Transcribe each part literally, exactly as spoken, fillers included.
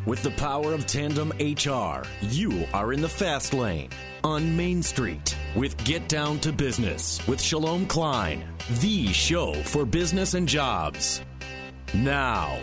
With the power of Tandem H R, you are in the fast lane on Main Street with Get Down to Business with Shalom Klein, the show for business and jobs. Now,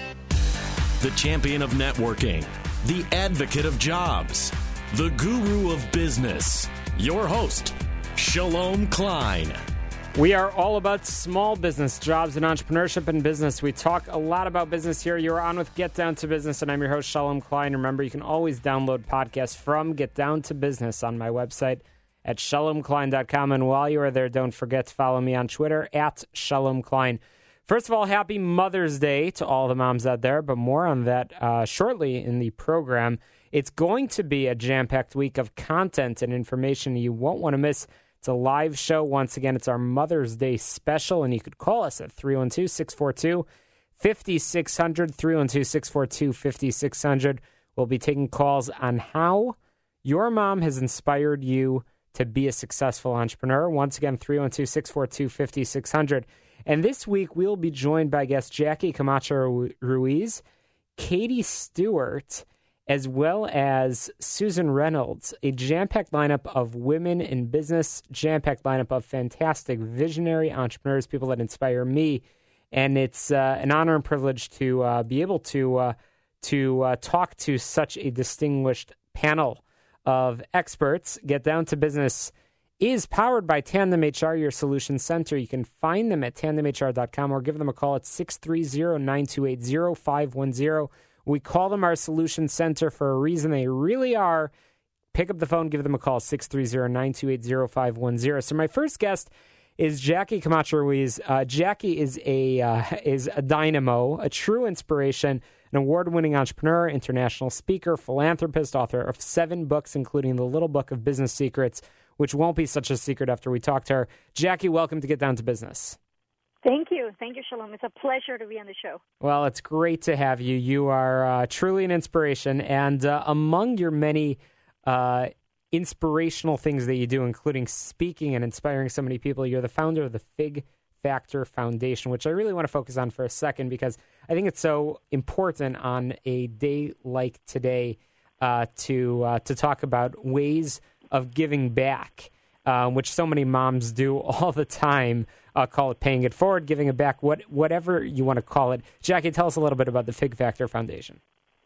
the champion of networking, the advocate of jobs, the guru of business, your host, Shalom Klein. We are all about small business, jobs, and entrepreneurship in business. We talk a lot about business here. You're on with Get Down to Business, and I'm your host, Shalom Klein. Remember, you can always download podcasts from Get Down to Business on my website at shalom klein dot com. And while you are there, don't forget to follow me on Twitter at Shalom Klein. First of all, happy Mother's Day to all the moms out there, but more on that uh, shortly in the program. It's going to be a jam-packed week of content and information you won't want to miss. It's a live show. Once again, it's our Mother's Day special, and you could call us at three one two, six four two, five six zero zero, three one two, six four two, five six zero zero. We'll be taking calls on how your mom has inspired you to be a successful entrepreneur. Once again, three one two, six four two, five six zero zero. And this week, we'll be joined by guest Jackie Camacho Ruiz, Katie Stewart, as well as Susan Reynolds, a jam-packed lineup of women in business, jam-packed lineup of fantastic visionary entrepreneurs, people that inspire me. And it's uh, an honor and privilege to uh, be able to, uh, to uh, talk to such a distinguished panel of experts. Get Down to Business is powered by Tandem H R, your solution center. You can find them at tandem h r dot com or give them a call at six three zero, nine two eight, zero five one zero. We call them our solution center for a reason. They really are. Pick up the phone, give them a call, six three zero, nine two eight, zero five one zero. So my first guest is Jackie Camacho Ruiz. Uh, Jackie is a uh, is a dynamo, a true inspiration, an award-winning entrepreneur, international speaker, philanthropist, author of seven books, including The Little Book of Business Secrets, which won't be such a secret after we talk to her. Jackie, welcome to Get Down to Business. Thank you. Thank you, Shalom. It's a pleasure to be on the show. Well, it's great to have you. You are uh, truly an inspiration. And uh, among your many uh, inspirational things that you do, including speaking and inspiring so many people, you're the founder of the Fig Factor Foundation, which I really want to focus on for a second because I think it's so important on a day like today uh, to uh, to talk about ways of giving back, uh, which so many moms do all the time. Uh, call it paying it forward, giving it back, what, whatever you want to call it. Jackie, tell us a little bit about the Fig Factor Foundation.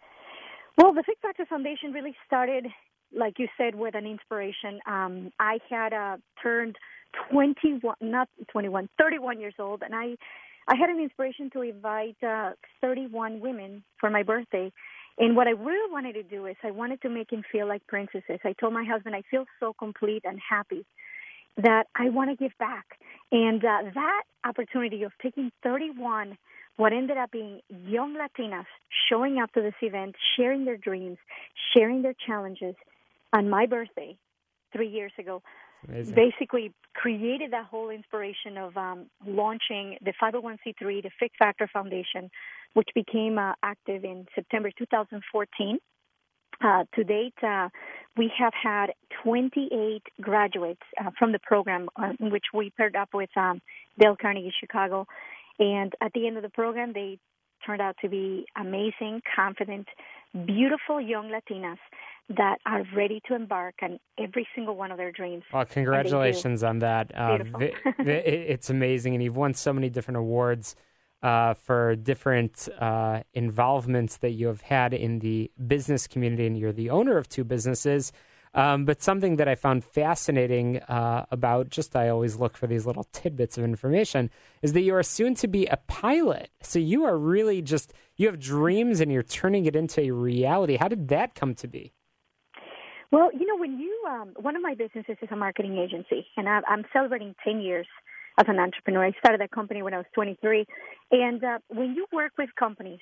Well, the Fig Factor Foundation really started, like you said, with an inspiration. Um, I had uh, turned twenty-one, not twenty-one, thirty-one years old, and I, I had an inspiration to invite uh, thirty-one women for my birthday. And what I really wanted to do is I wanted to make them feel like princesses. I told my husband, I feel so complete and happy that I want to give back. And uh, that opportunity of taking thirty-one, what ended up being young Latinas, showing up to this event, sharing their dreams, sharing their challenges on my birthday three years ago, Amazing. Basically created that whole inspiration of um, launching the five oh one c three, the Fig Factor Foundation, which became uh, active in September two thousand fourteen. Uh, to date, uh, we have had twenty-eight graduates uh, from the program, uh, in which we paired up with um, Dale Carnegie Chicago. And at the end of the program, they turned out to be amazing, confident, beautiful young Latinas that are ready to embark on every single one of their dreams. Well, congratulations on that. Uh, Beautiful. It's amazing, and you've won so many different awards Uh, for different uh, involvements that you have had in the business community, and you're the owner of two businesses. Um, but something that I found fascinating uh, about, just I always look for these little tidbits of information, is that you are soon to be a pilot. So you are really just, you have dreams and you're turning it into a reality. How did that come to be? Well, you know, when you, um, one of my businesses is a marketing agency, and I, I'm celebrating ten years as an entrepreneur. I started that company when I was twenty-three. And uh, when you work with companies,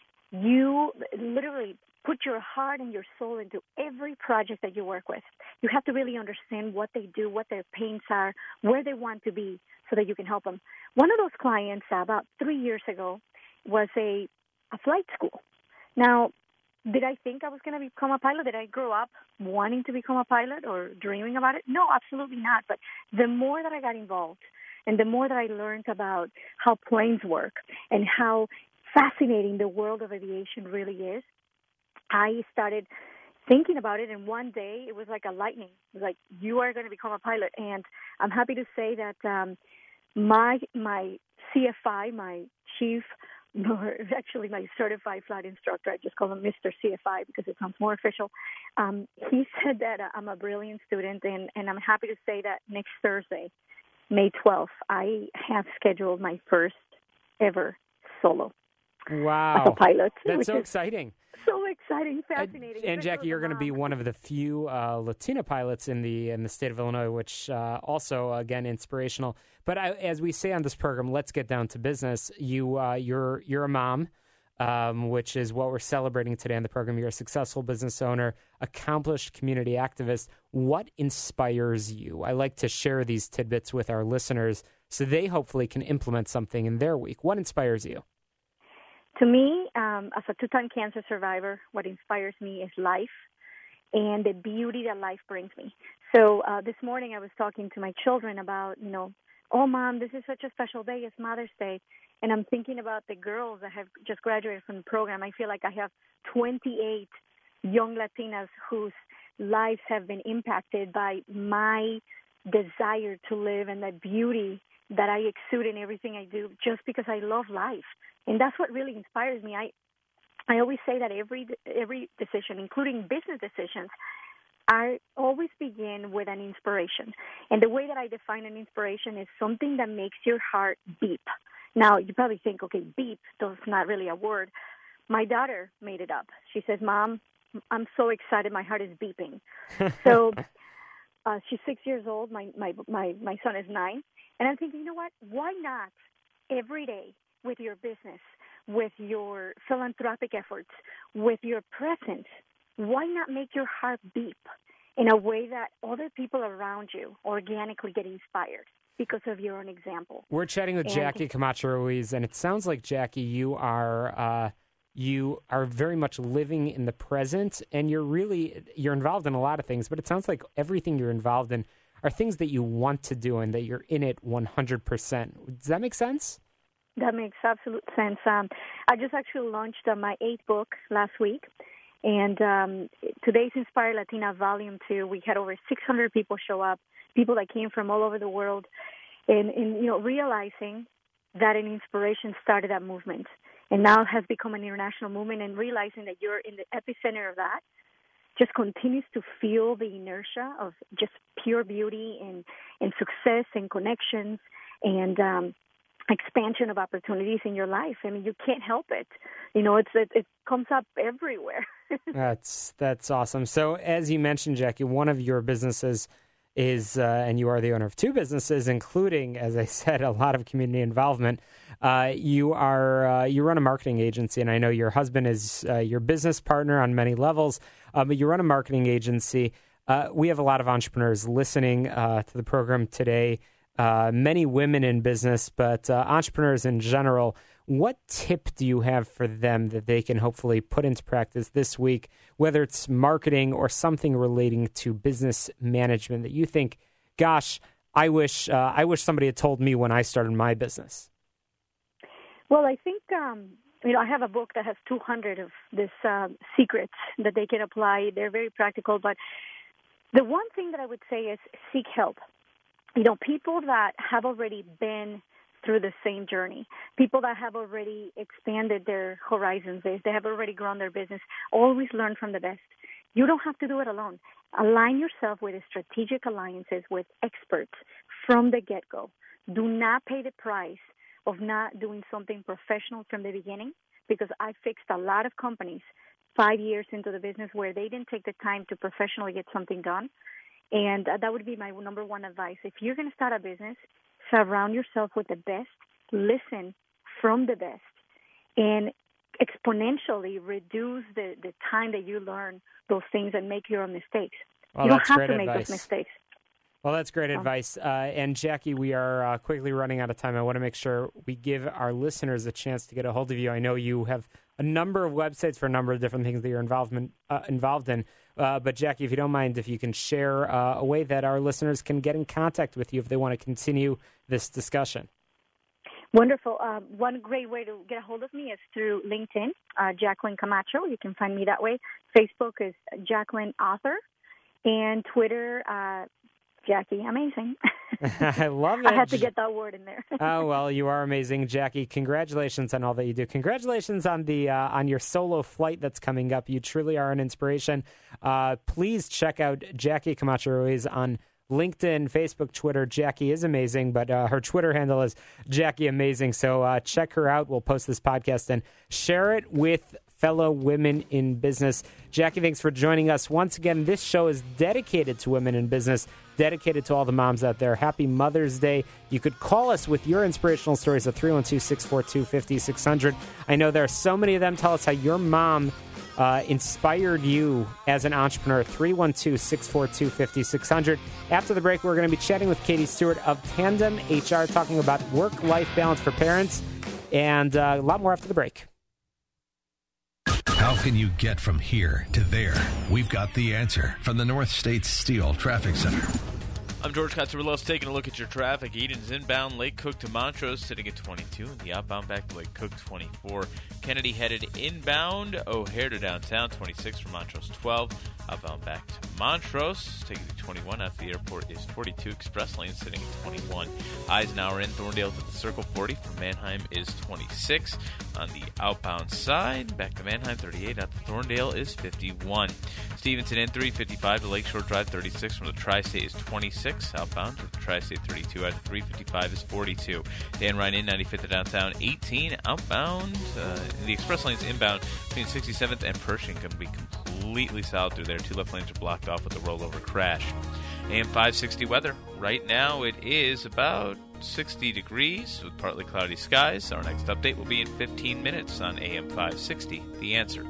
you literally put your heart and your soul into every project that you work with. You have to really understand what they do, what their pains are, where they want to be so that you can help them. One of those clients uh, about three years ago was a, a flight school. Now, did I think I was going to become a pilot? Did I grow up wanting to become a pilot or dreaming about it? No, absolutely not. But the more that I got involved, and the more that I learned about how planes work and how fascinating the world of aviation really is, I started thinking about it, and one day it was like a lightning. It was like, you are going to become a pilot. And I'm happy to say that um, my my C F I, my chief, or actually my certified flight instructor, I just call him Mister C F I because it sounds more official, um, he said that uh, I'm a brilliant student, and, and I'm happy to say that next Thursday, May twelfth, I have scheduled my first ever solo. Wow. As a pilot. That's so exciting. So exciting, fascinating. And, and Jackie, you're going to be one of the few uh, Latina pilots in the in the state of Illinois, which uh, also, again, inspirational. But I, as we say on this program, let's get down to business. You, uh, you're you're a mom, um, which is what we're celebrating today on the program. You're a successful business owner, accomplished community activist. What inspires you? I like to share these tidbits with our listeners so they hopefully can implement something in their week. What inspires you? To me, um, as a two-time cancer survivor, what inspires me is life and the beauty that life brings me. So uh, this morning I was talking to my children about, you know, oh, Mom, this is such a special day. It's Mother's Day. And I'm thinking about the girls that have just graduated from the program. I feel like I have twenty-eight young Latinas whose lives have been impacted by my desire to live and the beauty that I exude in everything I do just because I love life. And that's what really inspires me. I I always say that every every decision, including business decisions, I always begin with an inspiration. And the way that I define an inspiration is something that makes your heart beep. Now, you probably think, okay, beep, that's not really a word. My daughter made it up. She says, Mom, I'm so excited, my heart is beeping. So uh, she's six years old. My, my, my, my son is nine. And I'm thinking, you know what, why not every day with your business, with your philanthropic efforts, with your presence, why not make your heart beep in a way that other people around you organically get inspired because of your own example? We're chatting with and, Jackie Camacho Ruiz, and it sounds like, Jackie, you are uh, you are very much living in the present, and you're really you're involved in a lot of things, but it sounds like everything you're involved in are things that you want to do and that you're in it one hundred percent. Does that make sense? That makes absolute sense. Um, I just actually launched uh, my eighth book last week, and um, today's Inspire Latina Volume two. We had over six hundred people show up, people that came from all over the world, and, and you know, realizing that an inspiration started that movement, and now has become an international movement, and realizing that you're in the epicenter of that just continues to feel the inertia of just pure beauty and, and success and connections and um, expansion of opportunities in your life. I mean, you can't help it. You know, it's it, it comes up everywhere. That's that's awesome. So, as you mentioned, Jackie, one of your businesses is, uh, and you are the owner of two businesses, including, as I said, a lot of community involvement. Uh, you are uh, you run a marketing agency, and I know your husband is uh, your business partner on many levels. Uh, but you run a marketing agency. Uh, we have a lot of entrepreneurs listening uh, to the program today. Uh, many women in business, but uh, entrepreneurs in general. What tip do you have for them that they can hopefully put into practice this week, whether it's marketing or something relating to business management that you think, gosh, I wish uh, I wish somebody had told me when I started my business? Well, I think, um, you know, I have a book that has two hundred of these uh, secrets that they can apply. They're very practical, but the one thing that I would say is seek help. You know, people that have already been through the same journey, people that have already expanded their horizons, they, they have already grown their business, always learn from the best. You don't have to do it alone. Align yourself with strategic alliances with experts from the get-go. Do not pay the price of not doing something professional from the beginning, because I fixed a lot of companies five years into the business where they didn't take the time to professionally get something done. And uh, that would be my number one advice. If you're going to start a business, surround yourself with the best, listen from the best, and exponentially reduce the, the time that you learn those things and make your own mistakes. Well, you don't have to advice. make those mistakes. Well, that's great advice. Uh, and Jackie, we are uh, quickly running out of time. I want to make sure we give our listeners a chance to get a hold of you. I know you have a number of websites for a number of different things that you're involvement, uh, involved in. Uh, but Jackie, if you don't mind, if you can share uh, a way that our listeners can get in contact with you if they want to continue this discussion. Wonderful. Uh, one great way to get a hold of me is through LinkedIn, uh, Jacqueline Camacho. You can find me that way. Facebook is Jacqueline Author, and Twitter, uh, Jackie Amazing. I love it. I had to get that word in there. Oh, well, you are amazing, Jackie. Congratulations on all that you do. Congratulations on the uh, on your solo flight that's coming up. You truly are an inspiration. Uh, please check out Jackie Camacho Ruiz on LinkedIn, Facebook, Twitter. Jackie is amazing, but uh, her Twitter handle is Jackie Amazing. So uh, check her out. We'll post this podcast and share it with fellow women in business. Jackie, thanks for joining us. Once again, this show is dedicated to women in business, dedicated to all the moms out there. Happy Mother's Day. You could call us with your inspirational stories at three one two, six four two, five six zero zero. I know there are so many of them. Tell us how your mom uh, inspired you as an entrepreneur. three one two, six four two, five six zero zero. After the break, we're going to be chatting with Katie Stewart of Tandem H R, talking about work-life balance for parents, and uh, a lot more after the break. How can you get from here to there? We've got the answer from the North States Steel Traffic Center. I'm George Katsarillos, taking a look at your traffic. Eden's inbound, Lake Cook to Montrose, sitting at twenty-two. And the outbound back to Lake Cook, twenty-four. Kennedy headed inbound, O'Hare to downtown, twenty-six from Montrose, twelve. Outbound back to Montrose, taking to twenty-one. After the airport is forty-two. Express lane sitting at twenty-one. Eisenhower in, Thorndale to the Circle, forty. From Manheim is twenty-six. On the outbound side, back to Manheim, thirty-eight. Out to Thorndale is fifty-one. Stevenson in, three fifty-five to Lakeshore Drive, thirty-six. From the Tri-State is twenty-six. Outbound to the Tri-State, thirty-two. Out to three fifty-five is forty-two. Dan Ryan in, ninety-fifth to downtown, eighteen. Outbound, uh, the express lanes inbound between sixty-seventh and Pershing can be completely solid through there. Two left lanes are blocked off with a rollover crash. A M five sixty weather. Right now it is about sixty degrees with partly cloudy skies. Our next update will be in fifteen minutes on A M five sixty. The Answer.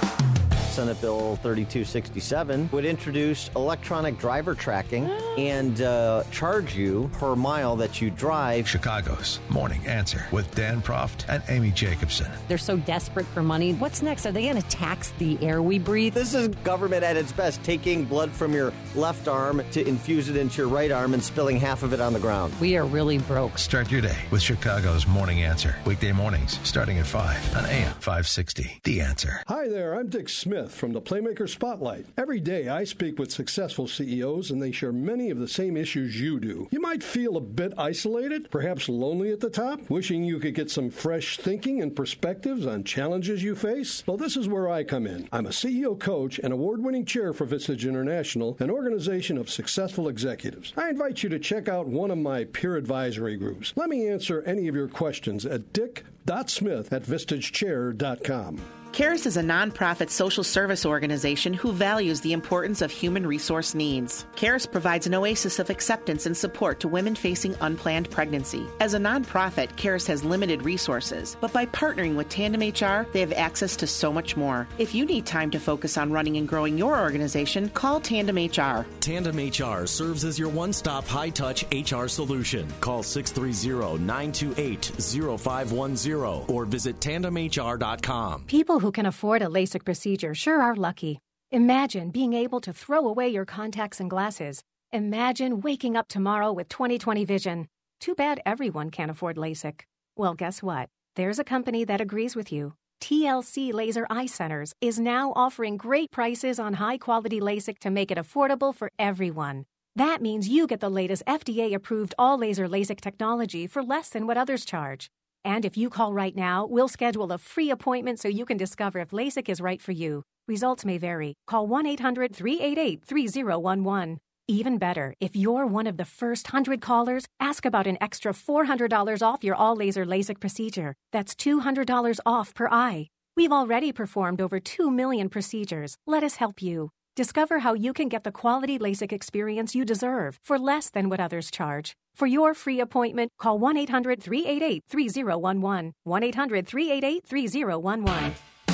Senate Bill thirty-two sixty-seven would introduce electronic driver tracking and uh, charge you per mile that you drive. Chicago's Morning Answer with Dan Proft and Amy Jacobson. They're so desperate for money. What's next? Are they going to tax the air we breathe? This is government at its best, taking blood from your left arm to infuse it into your right arm and spilling half of it on the ground. We are really broke. Start your day with Chicago's Morning Answer. Weekday mornings starting at five on A M five sixty. The Answer. Hi there, I'm Dick Smith from the Playmaker Spotlight. Every day I speak with successful C E Os and they share many of the same issues you do. You might feel a bit isolated, perhaps lonely at the top, wishing you could get some fresh thinking and perspectives on challenges you face. Well, this is where I come in. I'm a C E O coach and award-winning chair for Vistage International, an organization of successful executives. I invite you to check out one of my peer advisory groups. Let me answer any of your questions at dick dot smith at vistage chair dot com. CARES is a nonprofit social service organization who values the importance of human resource needs. CARES provides an oasis of acceptance and support to women facing unplanned pregnancy. As a nonprofit, CARES has limited resources, but by partnering with Tandem H R, they have access to so much more. If you need time to focus on running and growing your organization, call Tandem H R. Tandem H R serves as your one-stop high-touch H R solution. Call six three zero, nine two eight, zero five one zero or visit tandem h r dot com. People who can afford a LASIK procedure sure are lucky. Imagine being able to throw away your contacts and glasses. Imagine waking up tomorrow with twenty twenty vision. Too bad everyone can't afford LASIK. Well, guess what? There's a company that agrees with you. T L C Laser Eye Centers is now offering great prices on high-quality LASIK to make it affordable for everyone. That means you get the latest F D A-approved all-laser LASIK technology for less than what others charge. And if you call right now, we'll schedule a free appointment so you can discover if LASIK is right for you. Results may vary. Call one eight hundred, three eight eight, three zero one one. Even better, if you're one of the first one hundred callers, ask about an extra four hundred dollars off your all-laser LASIK procedure. That's two hundred dollars off per eye. We've already performed over two million procedures. Let us help you. Discover how you can get the quality LASIK experience you deserve for less than what others charge. For your free appointment, call one eight hundred, three eight eight, three zero one one. one eight hundred, three eight eight, three zero one one.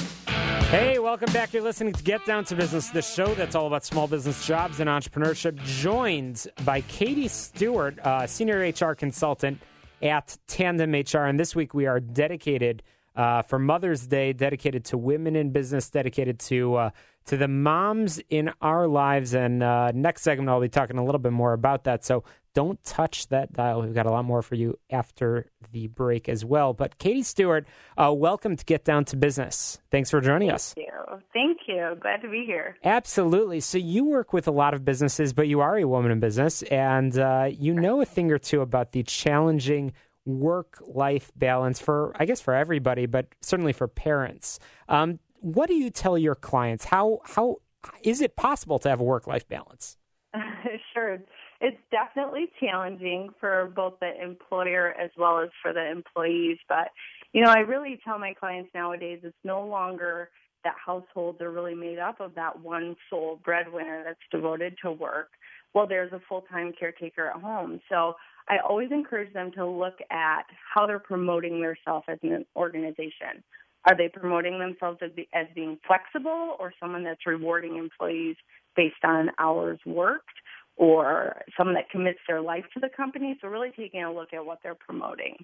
Hey, welcome back. You're listening to Get Down to Business, the show that's all about small business jobs and entrepreneurship, joined by Katie Stewart, uh, Senior H R Consultant at Tandem H R. And this week we are dedicated uh, for Mother's Day, dedicated to women in business, dedicated to uh, to the moms in our lives. And uh, next segment, I'll be talking a little bit more about that. So don't touch that dial. We've got a lot more for you after the break as well. But Katie Stewart, uh, welcome to Get Down to Business. Thanks for joining Thank us. Thank you. Thank you. Glad to be here. Absolutely. So you work with a lot of businesses, but you are a woman in business, and uh, you know a thing or two about the challenging work-life balance for, I guess, for everybody, but certainly for parents. Um, what do you tell your clients? How how is it possible to have a work-life balance? Sure. It's definitely challenging for both the employer as well as for the employees. But, you know, I really tell my clients nowadays it's no longer that households are really made up of that one sole breadwinner that's devoted to work. Well, there's a full-time caretaker at home. So I always encourage them to look at how they're promoting themselves as an organization. Are they promoting themselves as, be, as being flexible, or someone that's rewarding employees based on hours worked, or someone that commits their life to the company? So really taking a look at what they're promoting.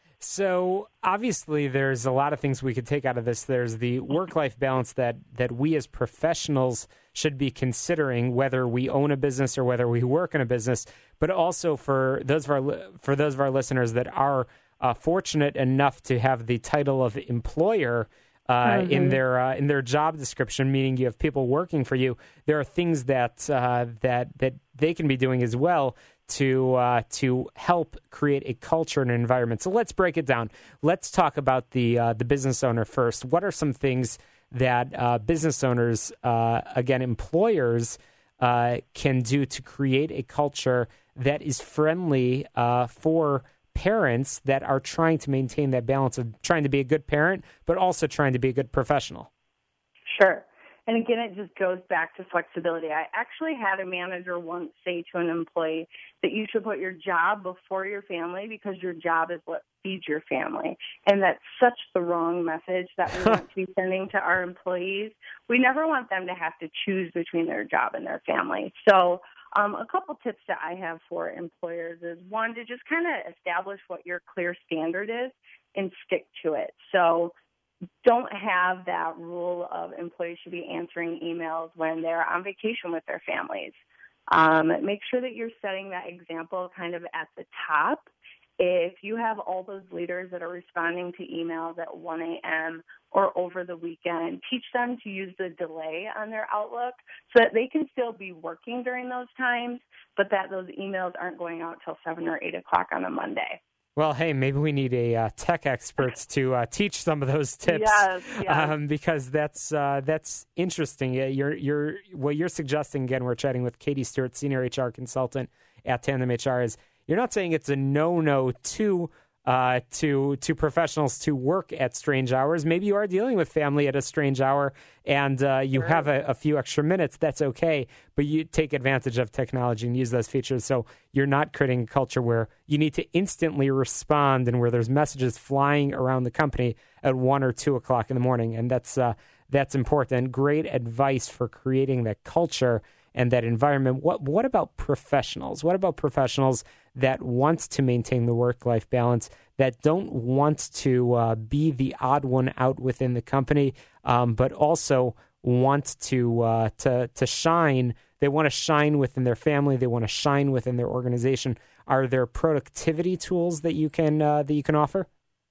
So obviously there's a lot of things we could take out of this. There's the work-life balance that, that we as professionals should be considering, whether we own a business or whether we work in a business, but also for those of our, for those of our listeners that are uh, fortunate enough to have the title of employer uh, mm-hmm. in their uh, in their job description, meaning you have people working for you. There are things that uh, that that they can be doing as well to uh, to help create a culture and an environment. So let's break it down. Let's talk about the uh, the business owner first. What are some things that uh, business owners, uh, again, employers, uh, can do to create a culture that is friendly uh, for parents that are trying to maintain that balance of trying to be a good parent, but also trying to be a good professional? Sure. And again, it just goes back to flexibility. I actually had a manager once say to an employee that you should put your job before your family because your job is what feeds your family. And that's such the wrong message that we want to be sending to our employees. We never want them to have to choose between their job and their family. So um, a couple tips that I have for employers is, one, to just kind of establish what your clear standard is and stick to it. So don't have that rule of employees should be answering emails when they're on vacation with their families. Um, make sure that you're setting that example kind of at the top. If you have all those leaders that are responding to emails at one a.m. or over the weekend, teach them to use the delay on their Outlook so that they can still be working during those times, but that those emails aren't going out till seven or eight o'clock on a Monday. Well, hey, maybe we need a uh, tech expert to uh, teach some of those tips, yes, yes. Um, because that's uh, that's interesting. You're you're what you're suggesting. Again, we're chatting with Katie Stewart, senior H R consultant at Tandem H R. Is you're not saying it's a no-no to uh, to to professionals to work at strange hours. Maybe you are dealing with family at a strange hour, and uh, you sure. have a, a few extra minutes. That's okay, but you take advantage of technology and use those features. So you're not creating a culture where you need to instantly respond and where there's messages flying around the company at one or two o'clock in the morning. And that's uh, that's important. Great advice for creating that culture and that environment. What what about professionals? What about professionals that want to maintain the work-life balance, that don't want to uh, be the odd one out within the company, um, but also want to uh, to to shine? They want to shine within their family. They want to shine within their organization. Are there productivity tools that you can uh, that you can offer?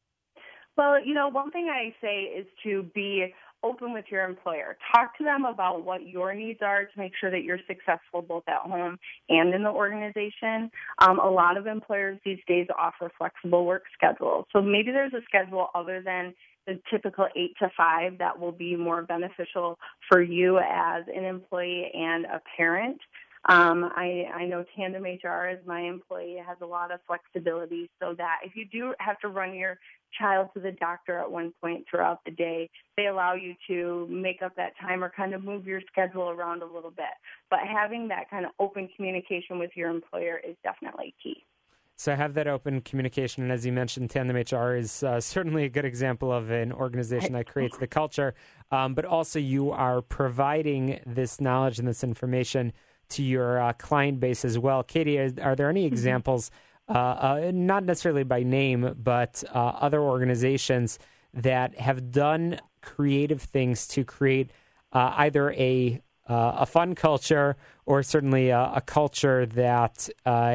Well, you know, one thing I say is to be open with your employer. Talk to them about what your needs are to make sure that you're successful both at home and in the organization. Um, a lot of employers these days offer flexible work schedules. So maybe there's a schedule other than the typical eight to five that will be more beneficial for you as an employee and a parent. Um, I, I know Tandem H R, as my employee, has a lot of flexibility so that if you do have to run your child to the doctor at one point throughout the day, they allow you to make up that time or kind of move your schedule around a little bit. But having that kind of open communication with your employer is definitely key. So have that open communication. And as you mentioned, Tandem H R is uh, certainly a good example of an organization that creates the culture. Um, but also you are providing this knowledge and this information to your uh, client base as well. Katie, are, are there any examples, uh, uh, not necessarily by name, but uh, other organizations that have done creative things to create uh, either a uh, a fun culture or certainly a, a culture that uh,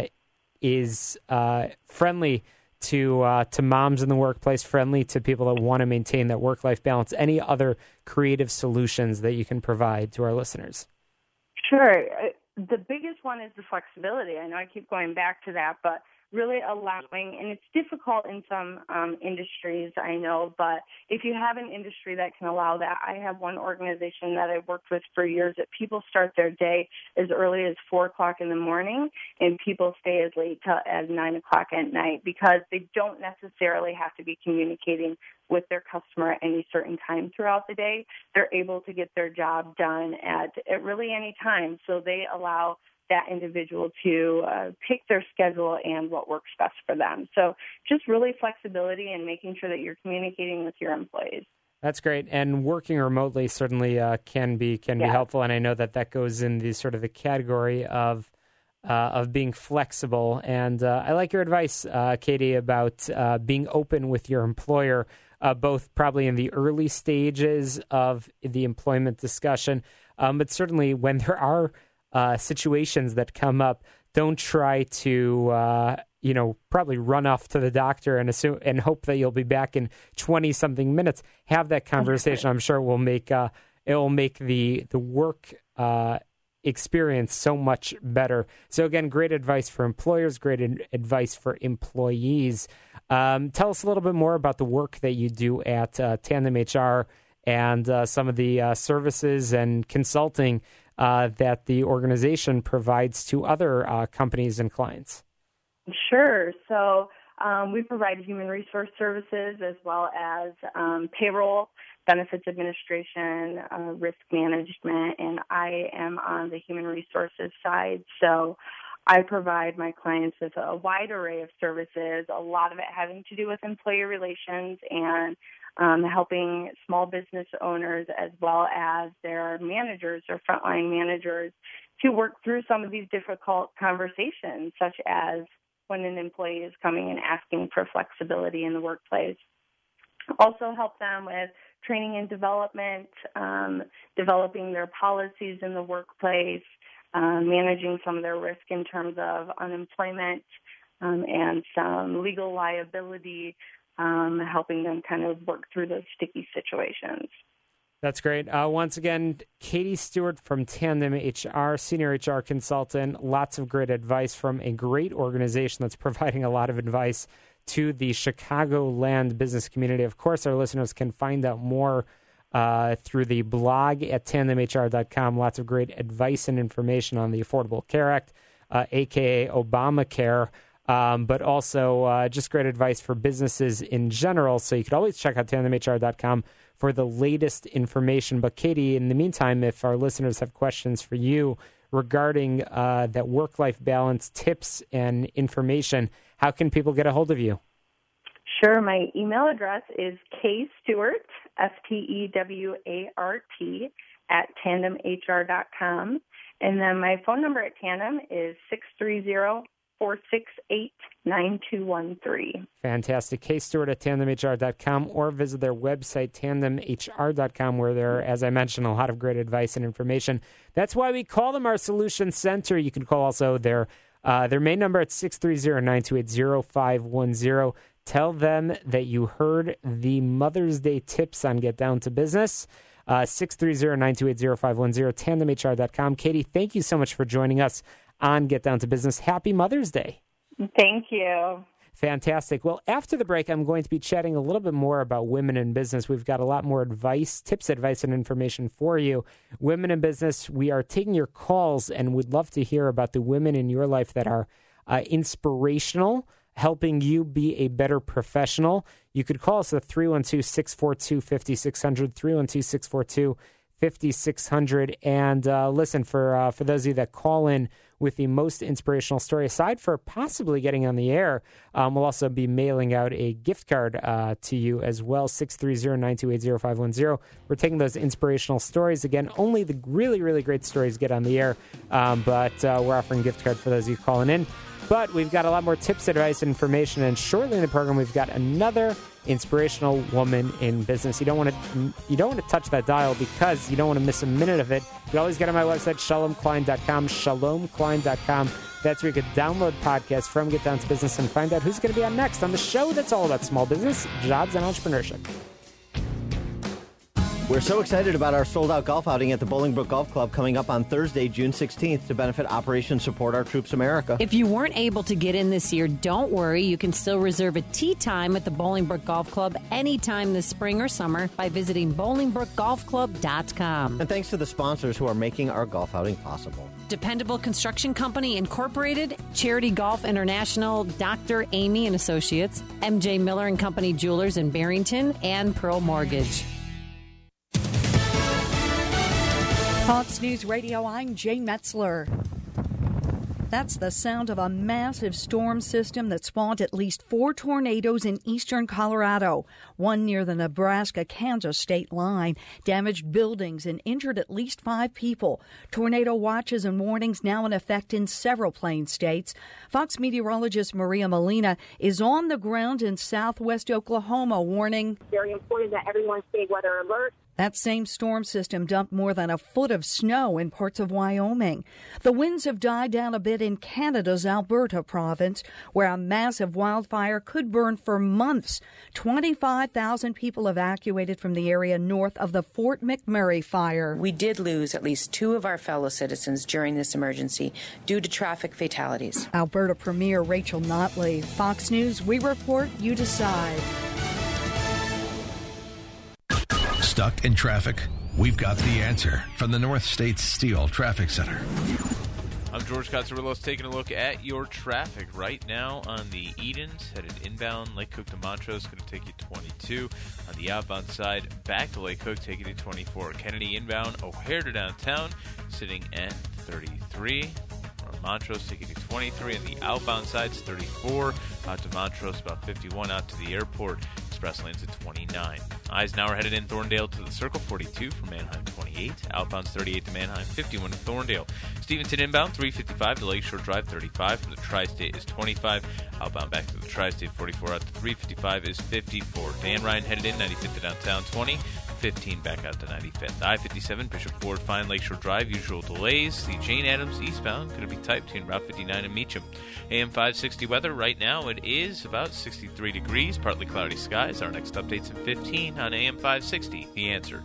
is uh, friendly to uh, to moms in the workplace, friendly to people that want to maintain that work-life balance? Any other creative solutions that you can provide to our listeners? Sure. The biggest one is the flexibility. I know I keep going back to that, but really allowing, and it's difficult in some um, industries, I know, but if you have an industry that can allow that, I have one organization that I've worked with for years that people start their day as early as four o'clock in the morning and people stay as late to, as nine o'clock at night because they don't necessarily have to be communicating with their customer at any certain time throughout the day. They're able to get their job done at, at really any time, so they allow that individual to uh, pick their schedule and what works best for them. So just really flexibility and making sure that you're communicating with your employees. That's great. And working remotely certainly uh, can be can yeah. be helpful. And I know that that goes in the sort of the category of uh, of being flexible. And uh, I like your advice, uh, Katie, about uh, being open with your employer, uh, both probably in the early stages of the employment discussion, um, but certainly when there are Uh, situations that come up, don't try to, uh, you know, probably run off to the doctor and assume and hope that you'll be back in twenty something minutes. Have that conversation. I'm sure it will make uh, it will make the the work uh, experience so much better. So again, great advice for employers, great ad- advice for employees. Um, tell us a little bit more about the work that you do at uh, Tandem H R and uh, some of the uh, services and consulting Uh, that the organization provides to other uh, companies and clients. Sure. So um, we provide human resource services as well as um, payroll, benefits administration, uh, risk management, and I am on the human resources side. So I provide my clients with a wide array of services, a lot of it having to do with employee relations and Um, helping small business owners as well as their managers or frontline managers to work through some of these difficult conversations, such as when an employee is coming and asking for flexibility in the workplace. Also help them with training and development, um, developing their policies in the workplace, uh, managing some of their risk in terms of unemployment um, and some legal liability, Um, helping them kind of work through those sticky situations. That's great. Uh, once again, Katie Stewart from Tandem H R, Senior H R Consultant. Lots of great advice from a great organization that's providing a lot of advice to the Chicagoland business community. Of course, our listeners can find out more uh, through the blog at tandem h r dot com. Lots of great advice and information on the Affordable Care Act, uh, a k a. Obamacare. Um, but also uh, just great advice for businesses in general. So you could always check out tandem h r dot com for the latest information. But Katie, in the meantime, if our listeners have questions for you regarding uh, that work-life balance tips and information, how can people get a hold of you? Sure. My email address is kstewart, S T E W A R T, at tandem h r dot com. And then my phone number at Tandem is six three zero, four six eight, nine two one three. Fantastic. Kstewart at tandem h r dot com or visit their website, tandem h r dot com, where there are, as I mentioned, a lot of great advice and information. That's why we call them our Solution Center. You can call also their, uh, their main number at six three zero, nine two eight, zero five one zero. Tell them that you heard the Mother's Day tips on Get Down to Business. Uh, six three zero, nine two eight, zero five one zero, tandem h r dot com. Katie, thank you so much for joining us on Get Down to Business. Happy Mother's Day. Thank you. Fantastic. Well, after the break, I'm going to be chatting a little bit more about women in business. We've got a lot more advice, tips, advice, and information for you. Women in business, we are taking your calls and would love to hear about the women in your life that are uh, inspirational, helping you be a better professional. You could call us at three one two, six four two, five six zero zero, three one two, six four two, five six zero zero. And uh, listen, for uh, for those of you that call in with the most inspirational story, aside for possibly getting on the air, um, we'll also be mailing out a gift card uh, to you as well, six three zero, nine two eight, zero five one zero. We're taking those inspirational stories. Again, only the really, really great stories get on the air, um, but uh, we're offering gift card for those of you calling in. But we've got a lot more tips, advice, and information, and shortly in the program, we've got another inspirational woman in business. You don't want to you don't want to touch that dial because you don't want to miss a minute of it. You can always get on my website, shalom klein dot com, shalom klein dot com. That's where you can download podcasts from Get Down to Business and find out who's going to be on next on the show that's all about small business, jobs, and entrepreneurship. We're so excited about our sold-out golf outing at the Bolingbrook Golf Club coming up on Thursday, June sixteenth, to benefit Operation Support Our Troops America. If you weren't able to get in this year, don't worry. You can still reserve a tee time at the Bolingbrook Golf Club anytime this spring or summer by visiting bolingbrook golf club dot com. And thanks to the sponsors who are making our golf outing possible. Dependable Construction Company Incorporated, Charity Golf International, Doctor Amy and Associates, M J Miller and Company Jewelers in Barrington, and Pearl Mortgage. Fox News Radio, I'm Jane Metzler. That's the sound of a massive storm system that spawned at least four tornadoes in eastern Colorado. One near the Nebraska-Kansas state line damaged buildings and injured at least five people. Tornado watches and warnings now in effect in several Plains states. Fox meteorologist Maria Molina is on the ground in southwest Oklahoma, warning, very important that everyone stay weather alert. That same storm system dumped more than a foot of snow in parts of Wyoming. The winds have died down a bit in Canada's Alberta province, where a massive wildfire could burn for months. twenty-five thousand people evacuated from the area north of the Fort McMurray fire. We did lose at least two of our fellow citizens during this emergency due to traffic fatalities. Alberta Premier Rachel Notley. Fox News, we report, you decide. Stuck in traffic? We've got the answer from the North States Steel Traffic Center. I'm George Cotzerillos taking a look at your traffic right now on the Edens, headed inbound. Lake Cook to Montrose, going to take you twenty-two. On the outbound side, back to Lake Cook, taking you twenty-four. Kennedy inbound, O'Hare to downtown, sitting at thirty-three. On Montrose, taking you twenty-three. On the outbound side, it's thirty-four. Out to Montrose, about fifty-one. Out to the airport, express lanes at twenty-nine. Eisenhower headed in Thorndale to the Circle, forty-two from Manheim, twenty-eight. Outbound's thirty-eight to Manheim, fifty-one to Thorndale. Stevenson inbound, three fifty-five to Lakeshore Drive, thirty-five. From the Tri-State is twenty-five. Outbound back to the Tri-State, forty-four. Out to three fifty-five is fifty-four. Van Ryan headed in, ninety-fifth to downtown, twenty. fifteen back out to ninety-fifth. I fifty-seven, Bishop Ford, Fine, Lakeshore Drive, usual delays. The Jane Addams eastbound going to be tight between Route fifty-nine and Meacham. A M five sixty weather right now, it is about sixty-three degrees, partly cloudy skies. Our next update's at fifteen on A M five sixty. The Answer.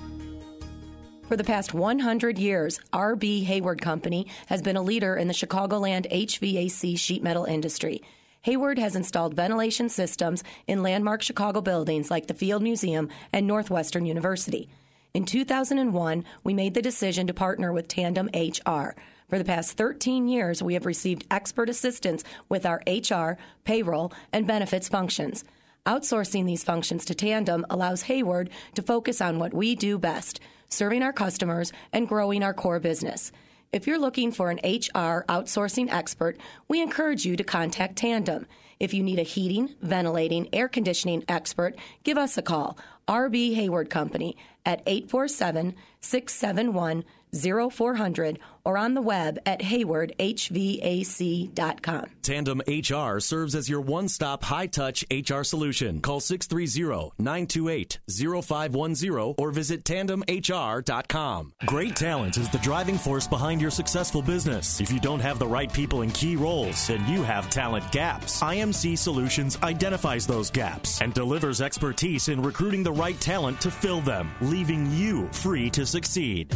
For the past one hundred years, R B Hayward Company has been a leader in the Chicagoland H V A C sheet metal industry. Hayward has installed ventilation systems in landmark Chicago buildings like the Field Museum and Northwestern University. In two thousand one, we made the decision to partner with Tandem H R. For the past thirteen years, we have received expert assistance with our H R, payroll, and benefits functions. Outsourcing these functions to Tandem allows Hayward to focus on what we do best, serving our customers and growing our core business. If you're looking for an H R outsourcing expert, we encourage you to contact Tandem. If you need a heating, ventilating, air conditioning expert, give us a call. R B Hayward Company at eight four seven, six seven one, zero four zero zero or on the web at hayward h v a c dot com. Tandem H R serves as your one-stop high-touch H R solution. Call six three zero, nine two eight, zero five one zero or visit tandem h r dot com. Great talent is the driving force behind your successful business. If you don't have the right people in key roles, then you have talent gaps. I M C Solutions identifies those gaps and delivers expertise in recruiting the right talent to fill them, leaving you free to succeed.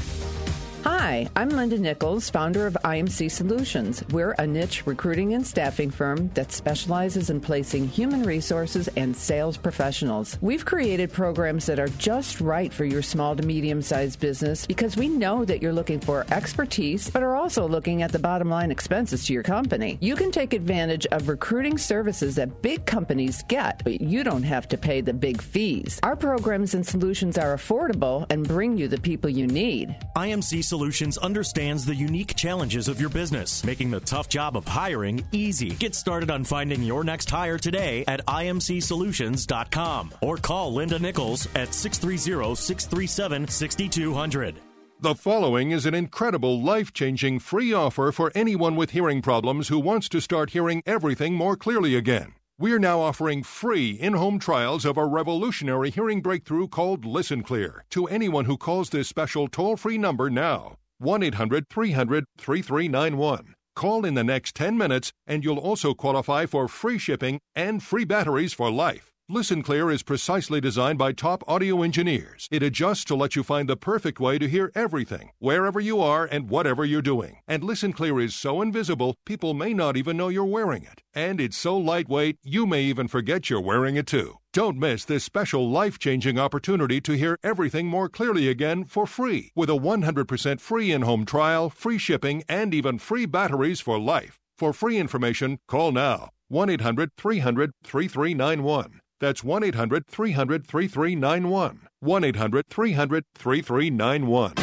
Hi, I'm Linda Nichols, founder of I M C Solutions. We're a niche recruiting and staffing firm that specializes in placing human resources and sales professionals. We've created programs that are just right for your small to medium-sized business because we know that you're looking for expertise, but are also looking at the bottom line expenses to your company. You can take advantage of recruiting services that big companies get, but you don't have to pay the big fees. Our programs and solutions are affordable and bring you the people you need. I M C Solutions understands the unique challenges of your business, making the tough job of hiring easy. Get started on finding your next hire today at I M C solutions dot com or call Linda Nichols at six three zero, six three seven, six two zero zero. The following is an incredible, life-changing free offer for anyone with hearing problems who wants to start hearing everything more clearly again. We're now offering free in-home trials of a revolutionary hearing breakthrough called Listen Clear to anyone who calls this special toll-free number now, one eight hundred three hundred thirty-three ninety-one. Call in the next ten minutes, and you'll also qualify for free shipping and free batteries for life. Listen Clear is precisely designed by top audio engineers. It adjusts to let you find the perfect way to hear everything, wherever you are and whatever you're doing. And Listen Clear is so invisible, people may not even know you're wearing it. And it's so lightweight, you may even forget you're wearing it too. Don't miss this special life-changing opportunity to hear everything more clearly again for free with a one hundred percent free in-home trial, free shipping, and even free batteries for life. For free information, call now, one eight hundred three hundred thirty-three ninety-one. That's one eight hundred three hundred thirty-three ninety-one. one eight hundred three hundred thirty-three ninety-one.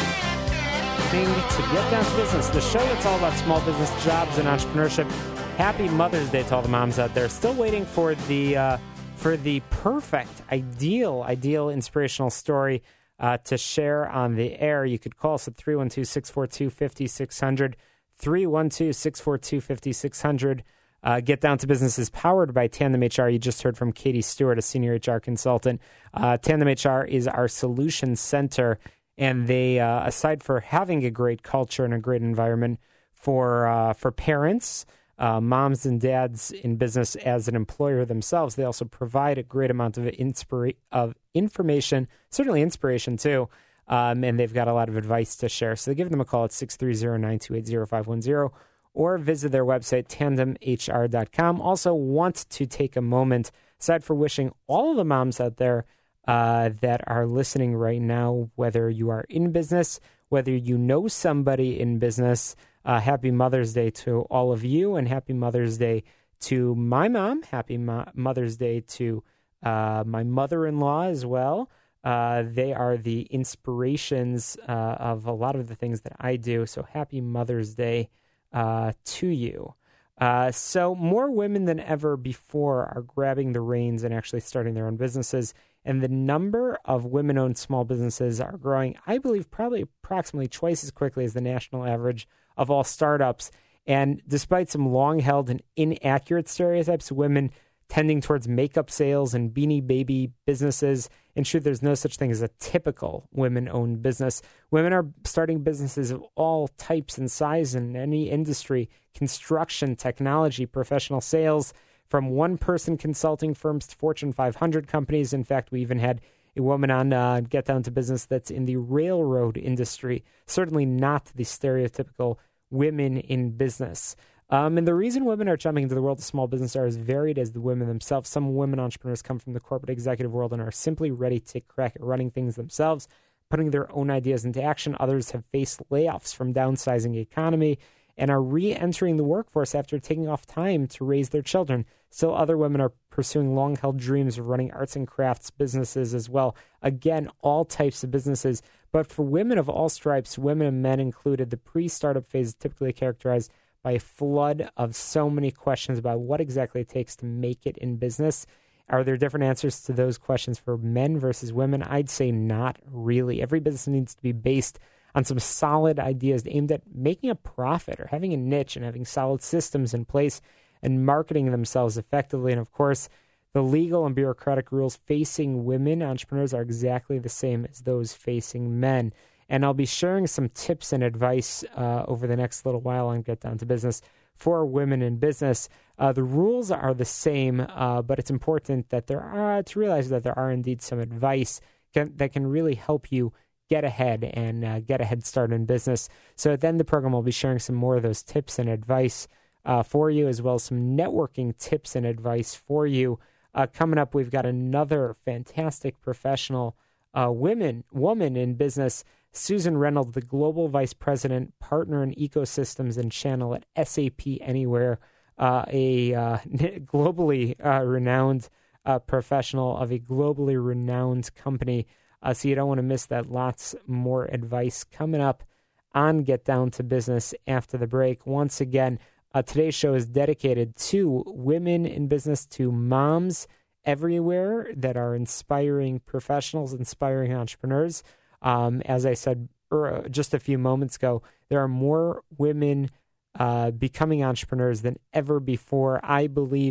To Get Down to Business, the show that's all about small business, jobs, and entrepreneurship. Happy Mother's Day to all the moms out there. Still waiting for the uh, for the perfect, ideal, ideal inspirational story uh, to share on the air. You could call us at three one two, six four two, five six zero zero, three one two, six four two, five six zero zero. Uh, Get Down to Business is powered by Tandem H R. You just heard from Katie Stewart, a senior H R consultant. Uh, Tandem H R is our solution center, and they, uh, aside for having a great culture and a great environment for uh, for parents, uh, moms and dads in business as an employer themselves, they also provide a great amount of inspira- of information, certainly inspiration too, um, and they've got a lot of advice to share. So give them a call at six three zero, nine two eight, zero five one zero. Or visit their website, tandem h r dot com. Also want to take a moment, aside for wishing all of the moms out there uh, that are listening right now, whether you are in business, whether you know somebody in business, uh, happy Mother's Day to all of you, and happy Mother's Day to my mom. Happy Mo- Mother's Day to uh, my mother-in-law as well. Uh, they are the inspirations uh, of a lot of the things that I do, so happy Mother's Day Uh, to you. Uh, so more women than ever before are grabbing the reins and actually starting their own businesses. And the number of women-owned small businesses are growing, I believe, probably approximately twice as quickly as the national average of all startups. And despite some long-held and inaccurate stereotypes, women tending towards makeup sales and Beanie Baby businesses. In truth, there's no such thing as a typical women-owned business. Women are starting businesses of all types and size in any industry: construction, technology, professional sales, from one-person consulting firms to Fortune five hundred companies. In fact, we even had a woman on uh, Get Down to Business that's in the railroad industry. Certainly not the stereotypical women in business. Um, and the reason women are jumping into the world of small business are as varied as the women themselves. Some women entrepreneurs come from the corporate executive world and are simply ready to take a crack at running things themselves, putting their own ideas into action. Others have faced layoffs from downsizing the economy and are re-entering the workforce after taking off time to raise their children. Still, other women are pursuing long-held dreams of running arts and crafts businesses as well. Again, all types of businesses. But for women of all stripes, women and men included, the pre-startup phase is typically characterized by a flood of so many questions about what exactly it takes to make it in business. Are there different answers to those questions for men versus women? I'd say not really. Every business needs to be based on some solid ideas aimed at making a profit or having a niche and having solid systems in place and marketing themselves effectively. And of course, the legal and bureaucratic rules facing women entrepreneurs are exactly the same as those facing men. And I'll be sharing some tips and advice uh, over the next little while on Get Down to Business for women in business. Uh, the rules are the same, uh, but it's important that there are to realize that there are indeed some advice can, that can really help you get ahead and uh, get a head start in business. So at the end of the program, I'll be sharing some more of those tips and advice uh, for you, as well as some networking tips and advice for you. Uh, coming up, we've got another fantastic professional uh, women woman in business, Susan Reynolds, the Global Vice President, Partner in Ecosystems and Channel at S A P Anywhere, uh, a uh, globally uh, renowned uh, professional of a globally renowned company. Uh, so you don't want to miss that. Lots more advice coming up on Get Down to Business after the break. Once again, uh, today's show is dedicated to women in business, to moms everywhere that are inspiring professionals, inspiring entrepreneurs. Um, as I said er, just a few moments ago, there are more women uh, becoming entrepreneurs than ever before. I believe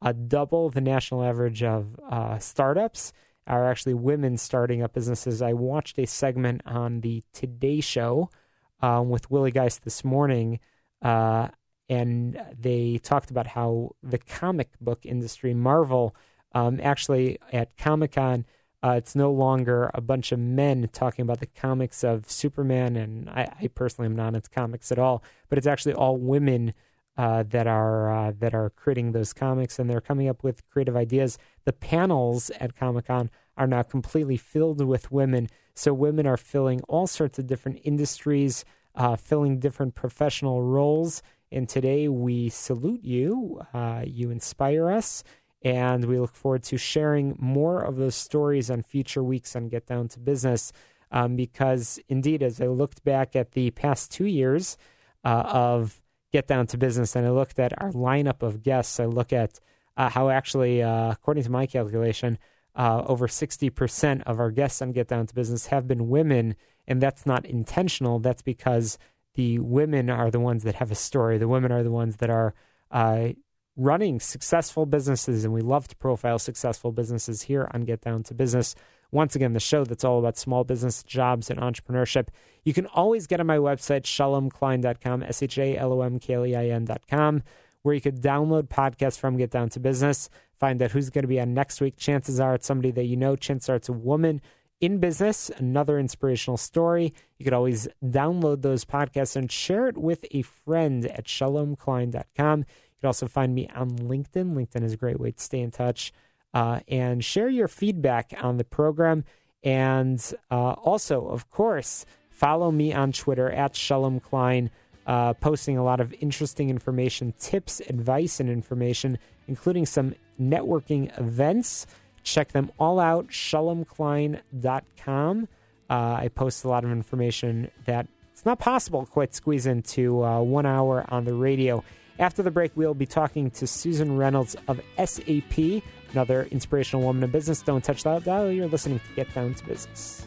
uh, double the national average of uh, startups are actually women starting up businesses. I watched a segment on the Today Show um, with Willie Geist this morning, uh, and they talked about how the comic book industry, Marvel, um, actually at Comic-Con, uh, it's no longer a bunch of men talking about the comics of Superman, and I, I personally am not into comics at all, but it's actually all women uh, that are uh, that are creating those comics, and they're coming up with creative ideas. The panels at Comic-Con are now completely filled with women, so women are filling all sorts of different industries, uh, filling different professional roles. And today we salute you. Uh, you inspire us, and we look forward to sharing more of those stories on future weeks on Get Down to Business. Um, because indeed, as I looked back at the past two years uh, of Get Down to Business, and I looked at our lineup of guests, I look at uh, how actually, uh, according to my calculation, uh, over sixty percent of our guests on Get Down to Business have been women, and that's not intentional. That's because the women are the ones that have a story. The women are the ones that are uh, running successful businesses, and we love to profile successful businesses here on Get Down to Business. Once again, the show that's all about small business, jobs, and entrepreneurship. You can always get on my website, shalom klein dot com, S H A L O M K L E I N dot com, where you could download podcasts from Get Down to Business, find out who's going to be on next week. Chances are it's somebody that you know. Chances are it's a woman in business, another inspirational story. You could always download those podcasts and share it with a friend at shalom klein dot com. You could also find me on LinkedIn. LinkedIn is a great way to stay in touch uh, and share your feedback on the program. And uh, also, of course, follow me on Twitter at Shalom Klein, uh, posting a lot of interesting information, tips, advice, and information, including some networking events. Check them all out, shalom klein dot com. Uh, I post a lot of information that it's not possible to quite squeeze into uh, one hour on the radio. After the break, we'll be talking to Susan Reynolds of S A P, another inspirational woman in business. Don't touch that dial. You're listening to Get Down to Business.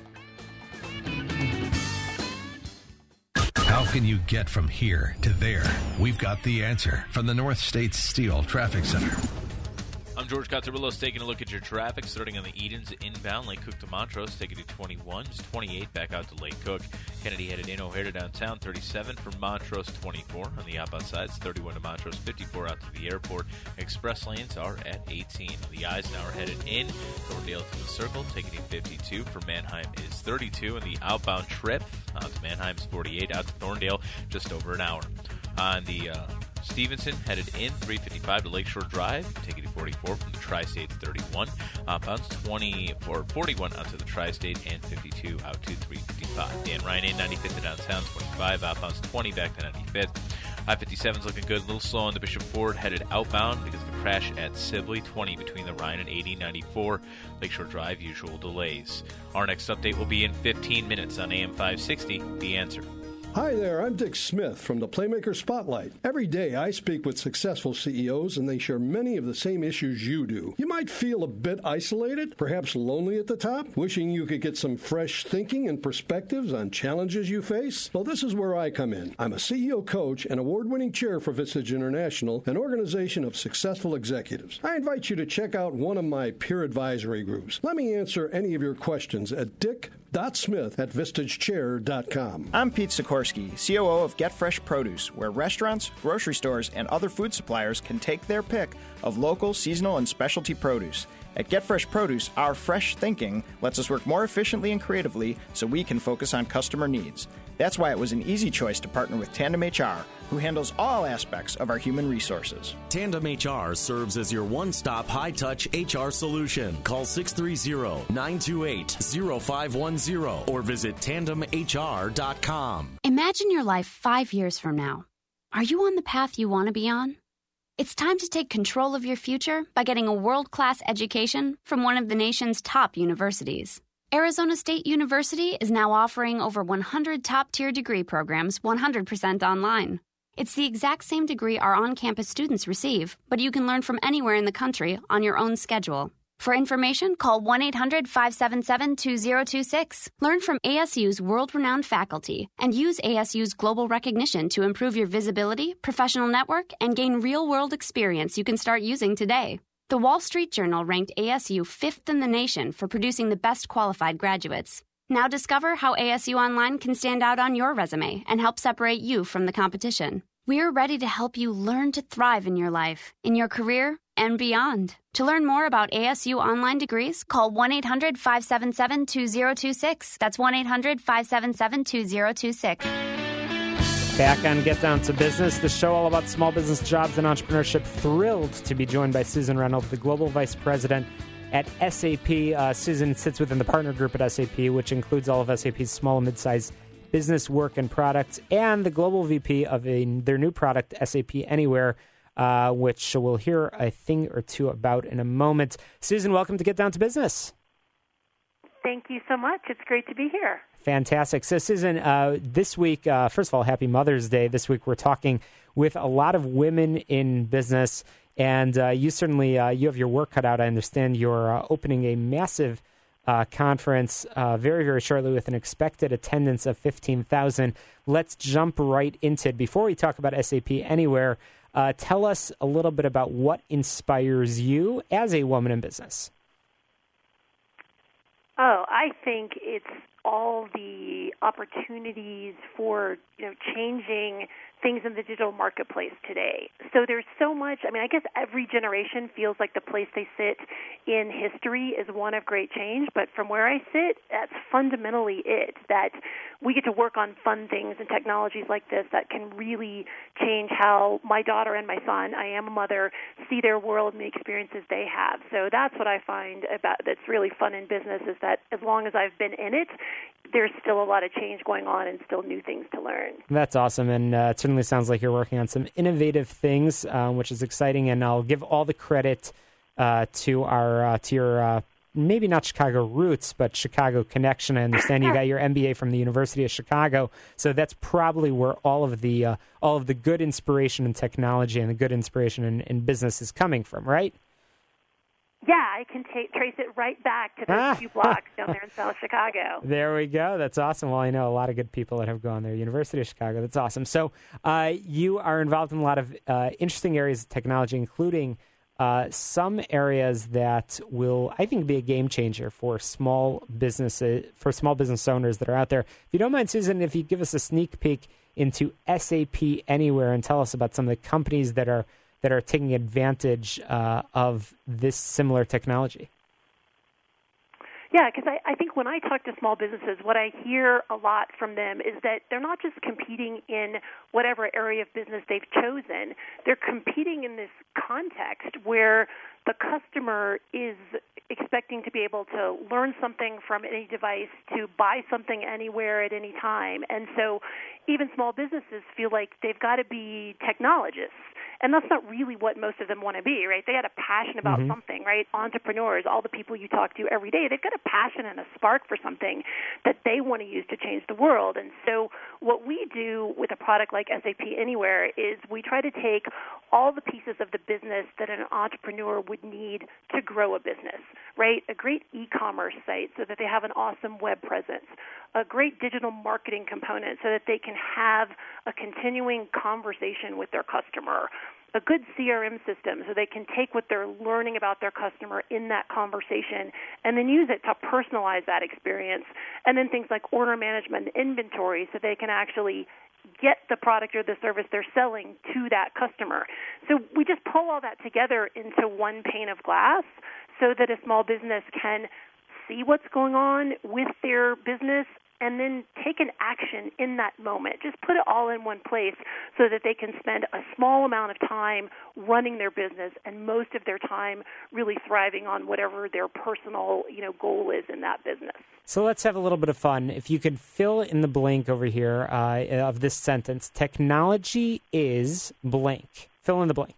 How can you get from here to there? We've got the answer from the North States Steel Traffic Center. I'm George Cotterillos, taking a look at your traffic, starting on the Edens inbound, Lake Cook to Montrose, taking to twenty-one, just twenty-eight back out to Lake Cook. Kennedy headed in O'Hare to downtown, thirty-seven from Montrose, twenty-four. On the outbound side, it's thirty-one to Montrose, fifty-four out to the airport. Express lanes are at eighteen. On the Eisenhower headed in, Thorndale to the Circle, taking to fifty-two. For Manheim is thirty-two, and the outbound trip out to Manheim is forty-eight, out to Thorndale, just over an hour. On the uh, Stevenson headed in, three fifty-five to Lakeshore Drive, taking to forty-four from the Tri-State, thirty-one. Outbounds twenty-four, forty-one out to the Tri-State, and fifty-two out to three fifty-five. Dan Ryan in ninety-fifth to downtown, twenty-five. Outbounds twenty back to ninety-fifth. I fifty-seven's looking good, a little slow on the Bishop Ford, headed outbound because of a crash at Sibley, twenty between the Ryan and eighty ninety-four. Lakeshore Drive, usual delays. Our next update will be in fifteen minutes on A M five sixty, The Answer. Hi there, I'm Dick Smith from the Playmaker Spotlight. Every day I speak with successful C E Os and they share many of the same issues you do. You might feel a bit isolated, perhaps lonely at the top, wishing you could get some fresh thinking and perspectives on challenges you face. Well, this is where I come in. I'm a C E O coach and award-winning chair for Vistage International, an organization of successful executives. I invite you to check out one of my peer advisory groups. Let me answer any of your questions at dick dot smith at vistage chair dot com. I'm Pete Sikorsky, C O O of Get Fresh Produce, where restaurants, grocery stores, and other food suppliers can take their pick of local, seasonal, and specialty produce. At Get Fresh Produce, our fresh thinking lets us work more efficiently and creatively so we can focus on customer needs. That's why it was an easy choice to partner with Tandem H R, who handles all aspects of our human resources. Tandem H R serves as your one-stop high-touch H R solution. Call six three zero, nine two eight, zero five one zero or visit tandem h r dot com. Imagine your life five years from now. Are you on the path you want to be on? It's time to take control of your future by getting a world-class education from one of the nation's top universities. Arizona State University is now offering over one hundred top-tier degree programs one hundred percent online. It's the exact same degree our on-campus students receive, but you can learn from anywhere in the country on your own schedule. For information, call one eight hundred five seven seven two zero two six. Learn from A S U's world-renowned faculty and use A S U's global recognition to improve your visibility, professional network, and gain real-world experience you can start using today. The Wall Street Journal ranked A S U fifth in the nation for producing the best qualified graduates. Now discover how A S U Online can stand out on your resume and help separate you from the competition. We're ready to help you learn to thrive in your life, in your career, and beyond. To learn more about A S U online degrees, call one eight hundred five seven seven two zero two six. That's one eight hundred five seven seven two zero two six. Back on Get Down to Business, the show all about small business jobs and entrepreneurship. Thrilled to be joined by Susan Reynolds, the Global Vice President at S A P. Uh, Susan sits within the partner group at S A P, which includes all of S A P's small and mid-sized business work and products, and the Global V P of a, their new product, S A P Anywhere, uh, which we'll hear a thing or two about in a moment. Susan, welcome to Get Down to Business. Thank you so much. It's great to be here. Fantastic. So, Susan, uh, this week, uh, first of all, happy Mother's Day. This week we're talking with a lot of women in business, and uh, you certainly uh, you have your work cut out. I understand you're uh, opening a massive uh, conference uh, very, very shortly with an expected attendance of fifteen thousand. Let's jump right into it. Before we talk about S A P Anywhere, uh, tell us a little bit about what inspires you as a woman in business. Oh, I think it's all the opportunities for, you know, changing things in the digital marketplace today. So there's so much, I mean, I guess every generation feels like the place they sit in history is one of great change, but from where I sit, that's fundamentally it, that we get to work on fun things and technologies like this that can really change how my daughter and my son, I am a mother, see their world and the experiences they have. So that's what I find about that's really fun in business, is that as long as I've been in it, there's still a lot of change going on and still new things to learn. That's awesome, and uh, it certainly sounds like you're working on some innovative things, uh, which is exciting. And I'll give all the credit uh, to our uh, to your uh, maybe not Chicago roots, but Chicago connection. I understand you got your M B A from the University of Chicago, so that's probably where all of the uh, all of the good inspiration in technology and the good inspiration in, in business is coming from, right? Yeah, I can t- trace it right back to those few blocks down there in South Chicago. There we go. That's awesome. Well, I know a lot of good people that have gone there. University of Chicago. That's awesome. So uh, you are involved in a lot of uh, interesting areas of technology, including uh, some areas that will, I think, be a game changer for small businesses, for small business owners that are out there. If you don't mind, Susan, if you give us a sneak peek into S A P Anywhere and tell us about some of the companies that are that are taking advantage uh, of this similar technology. Yeah, because I, I think when I talk to small businesses, what I hear a lot from them is that they're not just competing in whatever area of business they've chosen. They're competing in this context where the customer is expecting to be able to learn something from any device, to buy something anywhere at any time. And so even small businesses feel like they've got to be technologists. And that's not really what most of them want to be, right? They got a passion about mm-hmm. something, right? Entrepreneurs, all the people you talk to every day, they've got a passion and a spark for something that they want to use to change the world. And so what we do with a product like S A P Anywhere is we try to take all the pieces of the business that an entrepreneur would need to grow a business, right? A great e-commerce site so that they have an awesome web presence, a great digital marketing component so that they can have a continuing conversation with their customer, a good C R M system so they can take what they're learning about their customer in that conversation and then use it to personalize that experience, and then things like order management and inventory so they can actually get the product or the service they're selling to that customer. So we just pull all that together into one pane of glass so that a small business can see what's going on with their business and then take an action in that moment. Just put it all in one place so that they can spend a small amount of time running their business and most of their time really thriving on whatever their personal, you know, goal is in that business. So let's have a little bit of fun. If you could fill in the blank over here uh, of this sentence, technology is blank. Fill in the blank.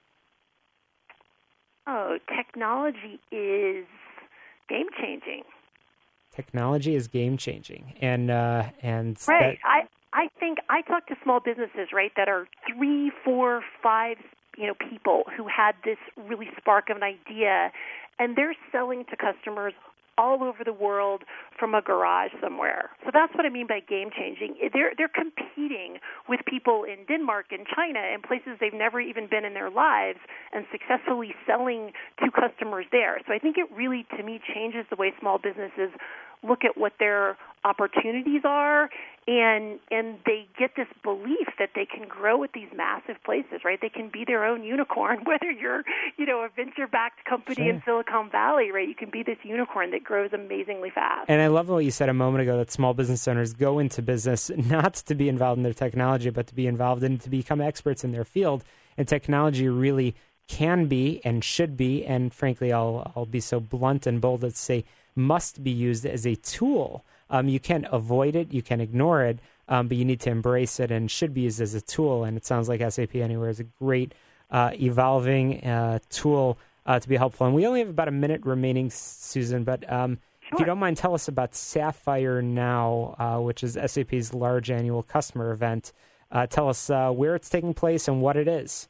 Oh, technology is game-changing. Technology is game-changing. And, uh, and right. That... I, I think I talk to small businesses, right, that are three, four, five, you know, people who had this really spark of an idea, and they're selling to customers all over the world from a garage somewhere. So that's what I mean by game-changing. They're they're competing with people in Denmark and China and places they've never even been in their lives and successfully selling to customers there. So I think it really, to me, changes the way small businesses look at what their opportunities are, and and they get this belief that they can grow at these massive places, right? They can be their own unicorn, whether you're, you know, a venture-backed company Sure. in Silicon Valley, right? You can be this unicorn that grows amazingly fast. And I love what you said a moment ago, that small business owners go into business not to be involved in their technology, but to be involved in, to become experts in their field. And technology really can be and should be, and frankly, I'll I'll be so blunt and bold as to say, must be used as a tool. Um, you can't avoid it, you can ignore it, um, but you need to embrace it and should be used as a tool. And it sounds like S A P Anywhere is a great uh, evolving uh, tool uh, to be helpful. And we only have about a minute remaining, Susan, but um, if you don't mind, tell us about Sapphire Now, uh, which is S A P's large annual customer event. Uh, tell us uh, where it's taking place and what it is.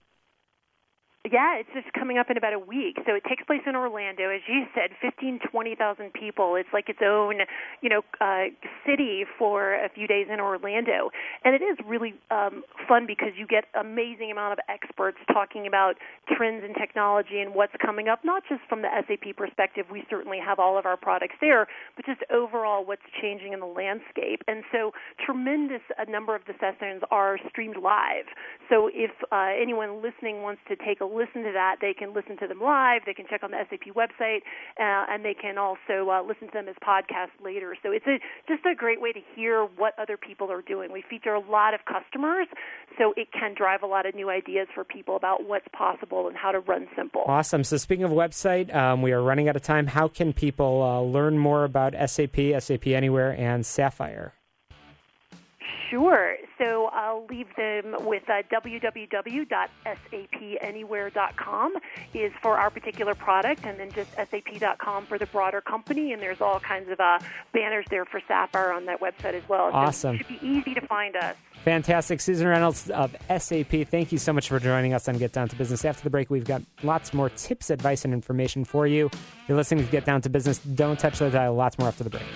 Yeah, it's just coming up in about a week. So it takes place in Orlando, as you said, fifteen, twenty thousand people. It's like its own, you know, uh, city for a few days in Orlando. And it is really um, fun because you get amazing amount of experts talking about trends in technology and what's coming up, not just from the S A P perspective. We certainly have all of our products there, but just overall what's changing in the landscape. And so tremendous a number of the sessions are streamed live. So if uh, anyone listening wants to take a listen to that, they can listen to them live, they can check on the S A P website, uh, and they can also uh, listen to them as podcasts later. So it's a, just a great way to hear what other people are doing. We feature a lot of customers, so it can drive a lot of new ideas for people about what's possible and how to run simple. Awesome. So speaking of website, um, we are running out of time. How can people uh, learn more about S A P, S A P Anywhere, and Sapphire? Sure. So I'll leave them with uh, w w w dot s a p anywhere dot com is for our particular product, and then just s a p dot com for the broader company. And there's all kinds of uh, banners there for Sapphire on that website as well. Awesome. So it should be easy to find us. Fantastic. Susan Reynolds of S A P, thank you so much for joining us on Get Down to Business. After the break, we've got lots more tips, advice, and information for you. You're listening to Get Down to Business. Don't touch the dial. Lots more after the break.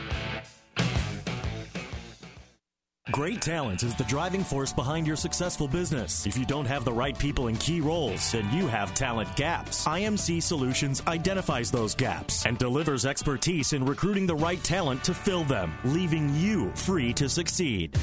Great talent is the driving force behind your successful business. If you don't have the right people in key roles, then you have talent gaps. I M C Solutions identifies those gaps and delivers expertise in recruiting the right talent to fill them, leaving you free to succeed.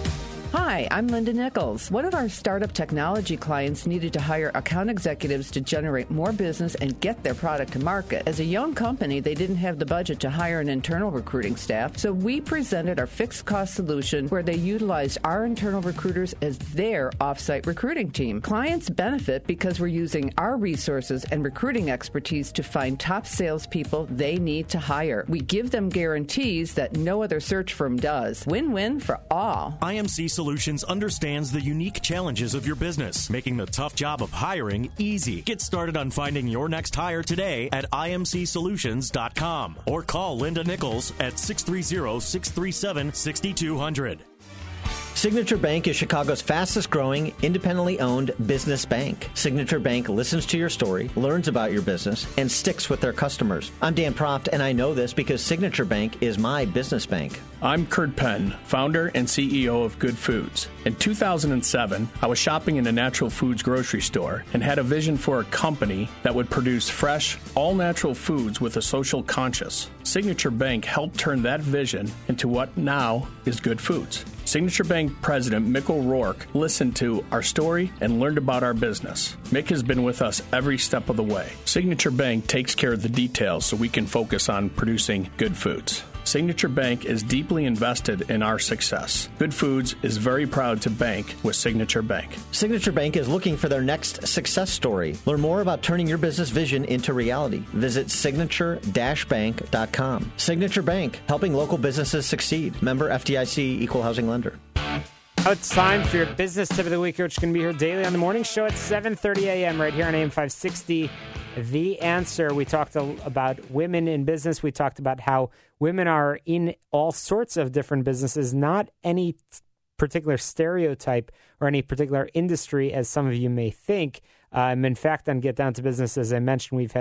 Hi, I'm Linda Nichols. One of our startup technology clients needed to hire account executives to generate more business and get their product to market. As a young company, they didn't have the budget to hire an internal recruiting staff, so we presented our fixed cost solution where they utilized our internal recruiters as their offsite recruiting team. Clients benefit because we're using our resources and recruiting expertise to find top salespeople they need to hire. We give them guarantees that no other search firm does. Win-win for all. I M C Solutions understands the unique challenges of your business, making the tough job of hiring easy. Get started on finding your next hire today at i m c solutions dot com or call Linda Nichols at six three zero, six three seven, six two zero zero. Signature Bank is Chicago's fastest growing, independently owned business bank. Signature Bank listens to your story, learns about your business, and sticks with their customers. I'm Dan Proft, and I know this because Signature Bank is my business bank. I'm Kurt Penn, founder and C E O of Good Foods. In two thousand seven, I was shopping in a natural foods grocery store and had a vision for a company that would produce fresh, all-natural foods with a social conscience. Signature Bank helped turn that vision into what now is Good Foods. Signature Bank President Mick O'Rourke listened to our story and learned about our business. Mick has been with us every step of the way. Signature Bank takes care of the details so we can focus on producing good foods. Signature Bank is deeply invested in our success. Good Foods is very proud to bank with Signature Bank. Signature Bank is looking for their next success story. Learn more about turning your business vision into reality. Visit signature dash bank dot com. Signature Bank, helping local businesses succeed. Member F D I C, Equal Housing Lender. Now it's time for your business tip of the week, which can be here daily on the morning show at seven thirty a.m. right here on A M five sixty. The Answer. We talked about women in business. We talked about how women are in all sorts of different businesses, not any particular stereotype or any particular industry, as some of you may think. Um, in fact, on Get Down to Business, as I mentioned, we've had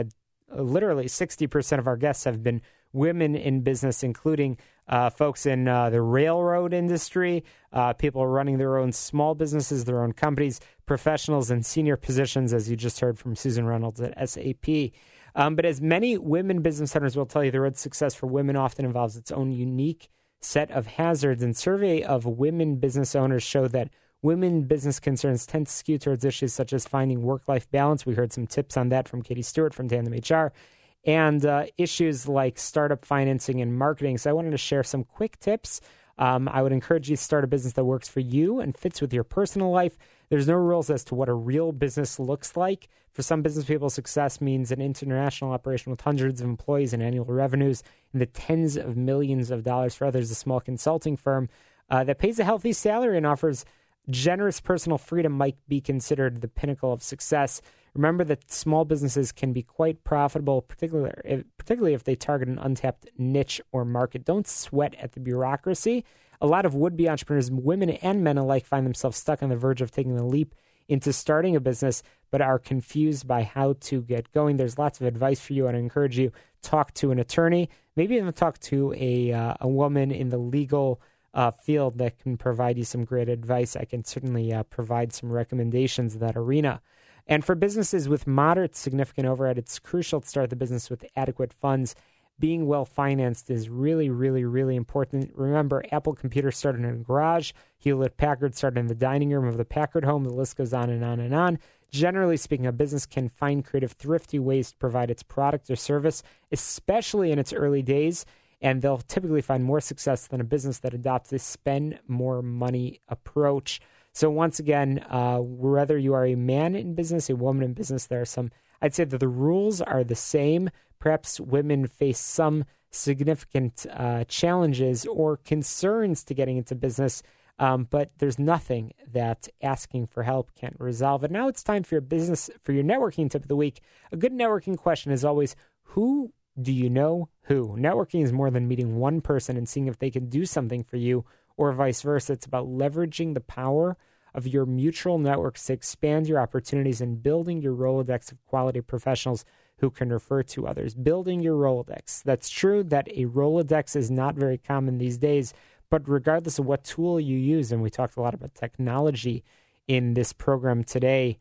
literally sixty percent of our guests have been women in business, including uh, folks in uh, the railroad industry, uh, people running their own small businesses, their own companies, professionals in senior positions, as you just heard from Susan Reynolds at S A P. Um, but as many women business owners will tell you, the road to success for women often involves its own unique set of hazards. And survey of women business owners show that women business concerns tend to skew towards issues such as finding work-life balance. We heard some tips on that from Katie Stewart from Tandem H R. And uh, issues like startup financing and marketing. So I wanted to share some quick tips. Um, I would encourage you to start a business that works for you and fits with your personal life. There's no rules as to what a real business looks like. For some business people, success means an international operation with hundreds of employees and annual revenues in the tens of millions of dollars. For others, a small consulting firm uh, that pays a healthy salary and offers generous personal freedom might be considered the pinnacle of success. Remember that small businesses can be quite profitable, particularly, particularly if they target an untapped niche or market. Don't sweat at the bureaucracy. A lot of would-be entrepreneurs, women and men alike, find themselves stuck on the verge of taking the leap into starting a business, but are confused by how to get going. There's lots of advice for you, and I encourage you, talk to an attorney, maybe even talk to a, uh, a woman in the legal uh, field that can provide you some great advice. I can certainly uh, provide some recommendations in that arena. And for businesses with moderate significant overhead, it's crucial to start the business with adequate funds. Being well-financed is really, really, really important. Remember, Apple computers started in a garage. Hewlett-Packard started in the dining room of the Packard home. The list goes on and on and on. Generally speaking, a business can find creative, thrifty ways to provide its product or service, especially in its early days, and they'll typically find more success than a business that adopts a spend more money approach. So once again, uh, whether you are a man in business, a woman in business, there are some, I'd say that the rules are the same. Perhaps women face some significant uh, challenges or concerns to getting into business, um, but there's nothing that asking for help can't resolve. And now it's time for your business, for your networking tip of the week. A good networking question is always, who do you know who? Networking is more than meeting one person and seeing if they can do something for you, or vice versa. It's about leveraging the power of your mutual networks to expand your opportunities and building your Rolodex of quality professionals who can refer to others. Building your Rolodex. That's true that a Rolodex is not very common these days, but regardless of what tool you use, and we talked a lot about technology in this program today,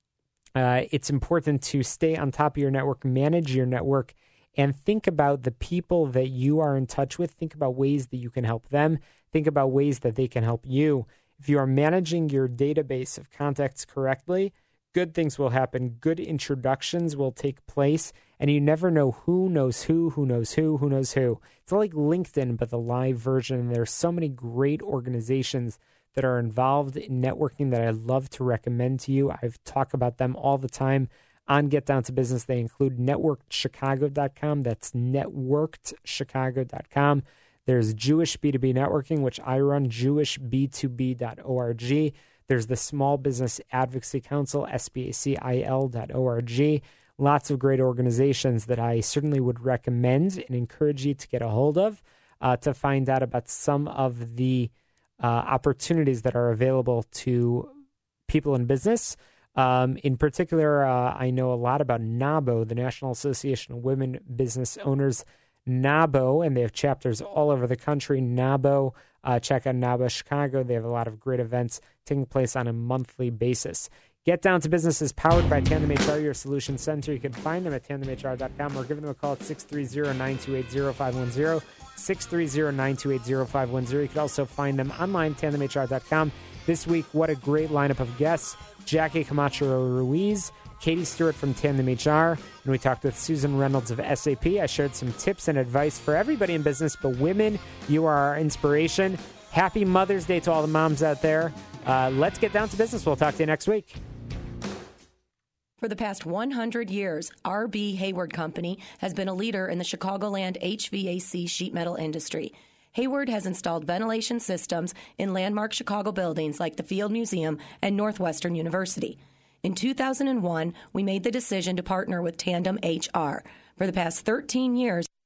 uh, it's important to stay on top of your network, manage your network, and think about the people that you are in touch with. Think about ways that you can help them. Think about ways that they can help you. If you are managing your database of contacts correctly, good things will happen. Good introductions will take place, and you never know who knows who, who knows who, who knows who. It's like LinkedIn, but the live version. There's so many great organizations that are involved in networking that I love to recommend to you. I've talked about them all the time on Get Down to Business. They include networked chicago dot com. That's networked chicago dot com. There's Jewish B two B Networking, which I run, jewish b two b dot org. There's the Small Business Advocacy Council, S B A C I L dot org. Lots of great organizations that I certainly would recommend and encourage you to get a hold of uh, to find out about some of the uh, opportunities that are available to people in business. Um, in particular, uh, I know a lot about NABO, the National Association of Women Business Owners. NABO, and they have chapters all over the country. NABO, uh, check out NABO Chicago. They have a lot of great events taking place on a monthly basis. Get Down to Business is powered by Tandem H R, your solution center. You can find them at tandem h r dot com or give them a call at six three zero, nine two eight, zero five one zero, six three zero, nine two eight, zero five one zero. You can also find them online, tandem h r dot com. This week, what a great lineup of guests. Jackie Camacho Ruiz, Katie Stewart from Tandem H R, and we talked with Susan Reynolds of S A P. I shared some tips and advice for everybody in business, but women, you are our inspiration. Happy Mother's Day to all the moms out there. Uh, let's get down to business. We'll talk to you next week. For the past one hundred years, R B Hayward Company has been a leader in the Chicagoland H V A C sheet metal industry. Hayward has installed ventilation systems in landmark Chicago buildings like the Field Museum and Northwestern University. In two thousand one, we made the decision to partner with Tandem H R. For the past thirteen years,